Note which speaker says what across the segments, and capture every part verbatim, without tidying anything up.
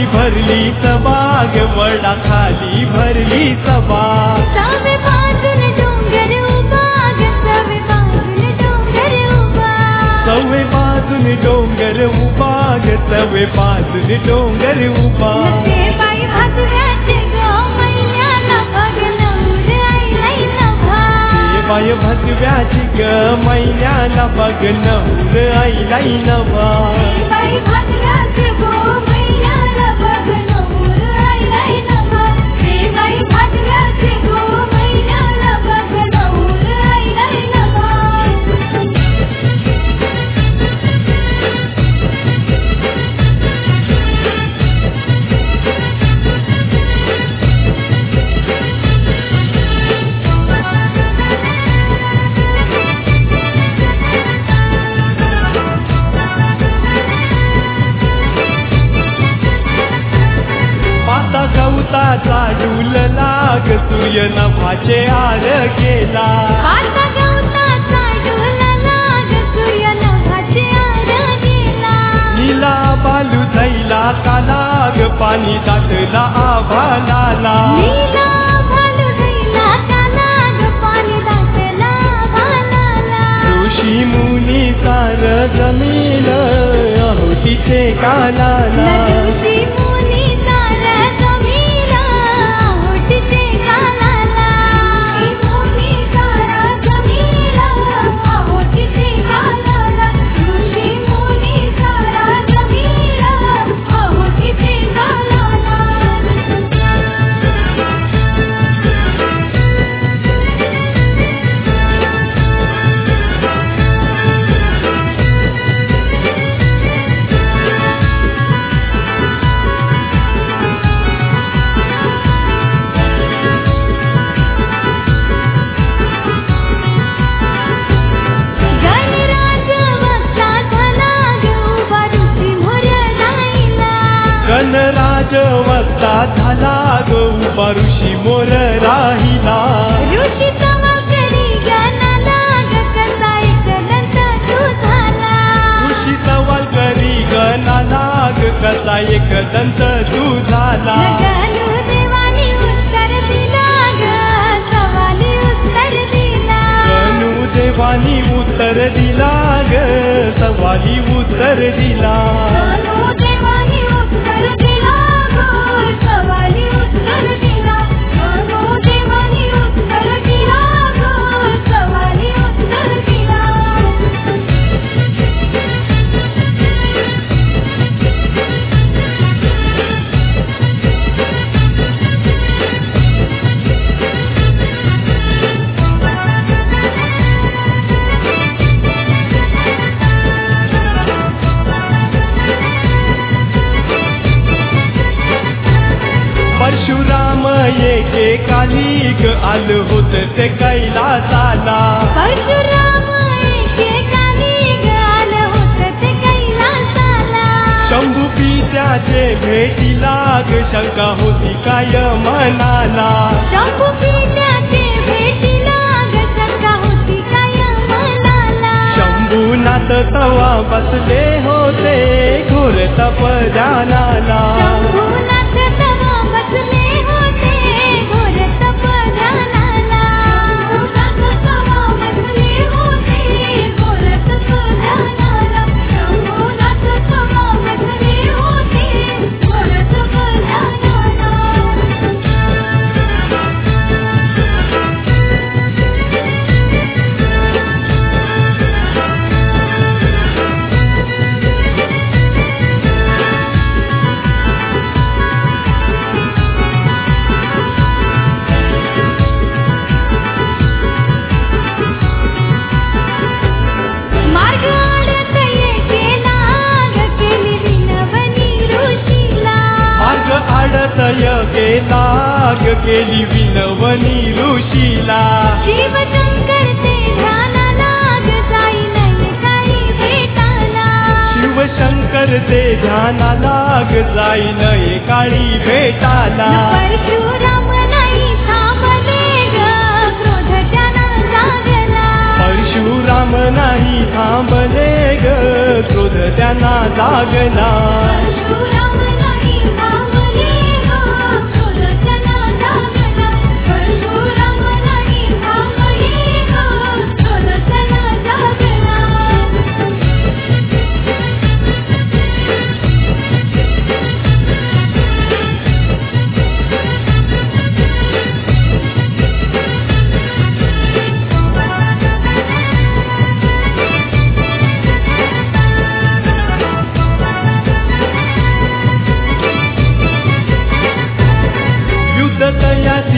Speaker 1: भरली सबाग वडा खाली भरली सभा
Speaker 2: सवे बाजून डोंगर उभा ग सवे बाजून डोंगर उभा
Speaker 1: सवे बाजून डोंगर उभा ग सवे बाजून डोंगर उभा
Speaker 2: ते बाई भाजव्याचे ग मैयाला बघ नवर आईलाई नभा
Speaker 1: ते बाई भगव्याची ग मैयाला बघ नवर आईलाई नभा
Speaker 2: बाई भाजव्याचे ग मैयाला बघ नवर आईलाई नभा बाई भाजव्याचे ग मैयाला बघ नवर आईलाई नभा
Speaker 1: गवताचा डूल लाग सूर्य नभाचे आर गेला
Speaker 2: आता गवताचा डूल लाग सूर्य नभाचे आर गेला
Speaker 1: नीला बालू थैला कालाग पाणी दाटला आभाळाला
Speaker 2: नीला भालू थैला कालाग पाणी दाटला आभाळाला
Speaker 1: ऋषी मुनी सार जमीन आहुतीचे कालाला
Speaker 2: ऋषी मुनी सार जमीन आहुतीचे कालाला ऋषी मुनी सार जमीन आहुतीचे कालाला ऋषी मुनी सार जमीन आहुतीचे कालाला
Speaker 1: गणराज वक्ता झाला ग उभा ऋषी मोर राहिला
Speaker 2: ऋषी तवा करी गणाला ग कसा एक दंत तू झाला
Speaker 1: ऋषी सवाल करी गणाला ग कसा एक दंत तू झाला
Speaker 2: गणू देवानी उत्तर दिला ग सवाली उत्तर दिला
Speaker 1: गणू देवानी उत्तर दिला ग सवाली उत्तर दिला
Speaker 2: गणू देवानी उत्तर दिला ग सवाली उत्तर दिला गणू देवानी उत्तर दिला ग सवाली उत्तर दिला
Speaker 1: परशुराम एके कालिक आल होत ते कैलासाला
Speaker 2: परशुराम एकेकानी गाल होत ते कैलासाला
Speaker 1: शंभू पित्याचे भेटीला ग शंका होती काय मनाला
Speaker 2: शंभू पित्याचे भेटीला ग शंका होती काय मनाला
Speaker 1: शंभूनाथ तवा बसले होते घोर तप ध्यानाला
Speaker 2: शंभूनाथ तवा बसले होते घोर तप ध्यानाला शंभूनाथ तवा बसले होते घोर तप ध्यानाला शंभूनाथ तवा बसले होते घोर तप ध्यानाला मार्ग आडत केला ग केली विनवणी ऋषीला
Speaker 1: मार्ग आडतय गेला ग केली विनवणी ऋषीला
Speaker 2: शिवशंकर ते ध्यानाला ग जाई नाही काही भेटाला
Speaker 1: शिवशंकर ते ध्यानाला ग जाई नये काळी भेटाला
Speaker 2: परशुराम नाही थांबले ग क्रोध त्याला जागला
Speaker 1: परशुराम नाही थांबले ग क्रोध त्यांना लागला
Speaker 2: परशुराम नाही थांबले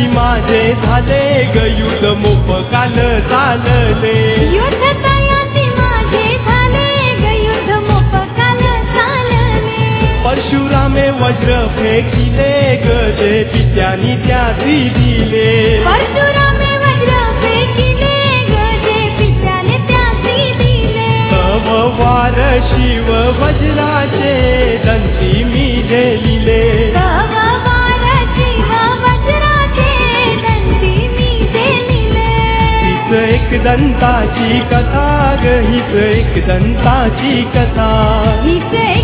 Speaker 1: तयासी माझे झाले ग युद्ध मोप काल चालले
Speaker 2: युद्ध तयासी माझे झाले ग युद्ध मोप काल चालले
Speaker 1: परशुरामे वज्र फेकिले ग ते पित्यानी त्यासी दिले
Speaker 2: परशुरामे वज्र फेकिले ग ते पित्याने त्यासी दिले
Speaker 1: तव वार शिव वज्राचे दंती मी लिहिले
Speaker 2: तव वार शिव वज्राचे दंती मी लिहिले
Speaker 1: हीच एक दंताची कथा ग हीच एक दंताची कथा
Speaker 2: हीच